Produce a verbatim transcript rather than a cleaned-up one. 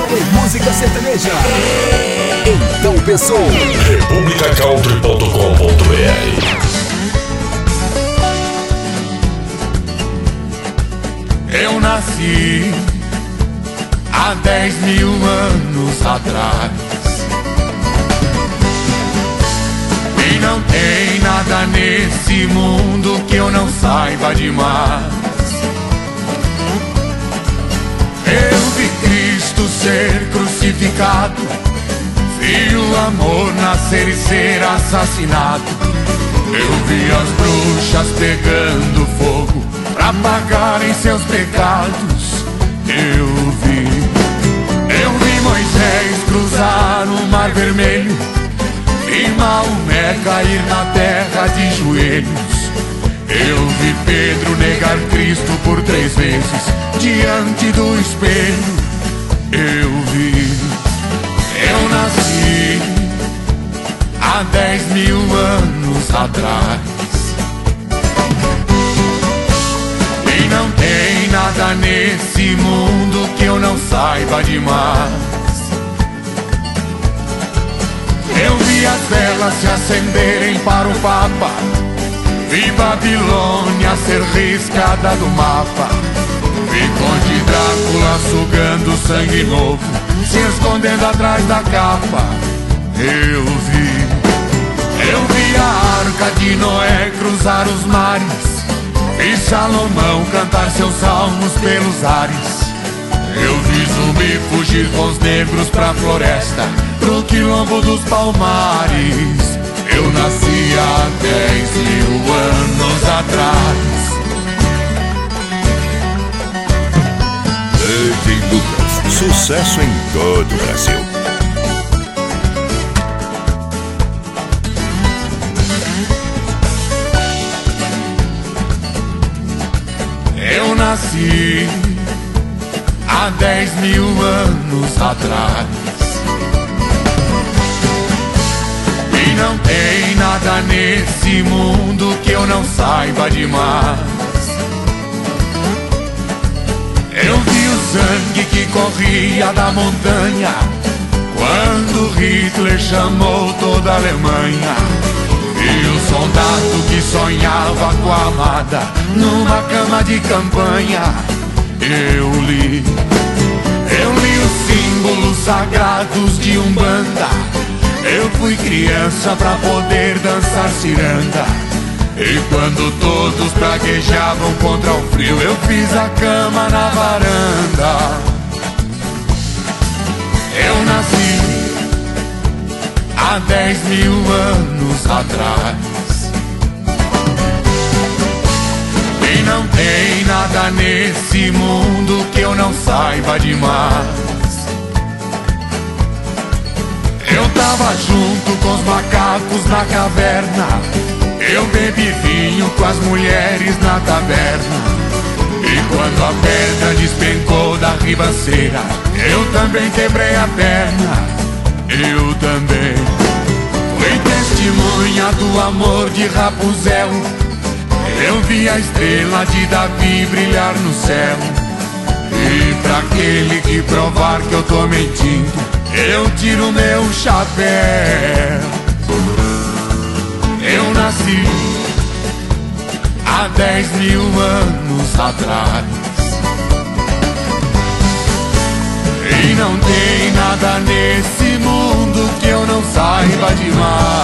Especial em música sertaneja. Então pensou. República Country ponto com ponto br. Eu nasci há dez mil anos atrás e não tem nada nesse mundo que eu não saiba demais. Eu vi Cristo ser crucificado, vi o amor nascer e ser assassinado. Eu vi as bruxas pegando fogo pra pagarem seus pecados. Eu vi, eu vi Moisés cruzar o Mar Vermelho, vi Maomé cair na terra de joelhos. Eu vi Pedro negar Cristo por três vezes diante do espelho. Eu vi, eu nasci há dez mil anos atrás e não tem nada nesse mundo que eu não saiba demais. Eu vi as velas se acenderem para o Papa, vi Babilônia ser riscada do mapa, vi Conde Drácula sugando sangue novo, se escondendo atrás da capa. Eu vi, eu vi a arca de Noé cruzar os mares, vi Salomão cantar seus salmos pelos ares. Eu vi Zumbi fugir com os negros pra floresta, pro quilombo dos Palmares. Eu nasci há dez mil anos atrás. D J Lucas, sucesso em todo o Brasil. Eu nasci há dez mil anos atrás e não tem nada nesse mundo que eu não saiba demais. Eu vi o sangue que corria da montanha quando Hitler chamou toda a Alemanha. Vi o soldado que sonhava com a amada numa cama de campanha. Eu li, eu li os símbolos sagrados de Umbanda. Eu fui criança pra poder dançar ciranda, e quando todos praguejavam contra o frio, eu fiz a cama na varanda. Eu nasci há dez mil anos atrás e não tem nada nesse mundo que eu não saiba demais. Eu tava junto com os macacos na caverna, eu bebi vinho com as mulheres na taberna, e quando a pedra despencou da ribanceira, eu também quebrei a perna. Eu também fui testemunha do amor de Rapunzel. Eu vi a estrela de Davi brilhar no céu, e pra aquele que provar que eu tô mentindo, eu tiro meu chapéu. Eu nasci há dez mil anos atrás e não tem nada nesse mundo que eu não saiba demais.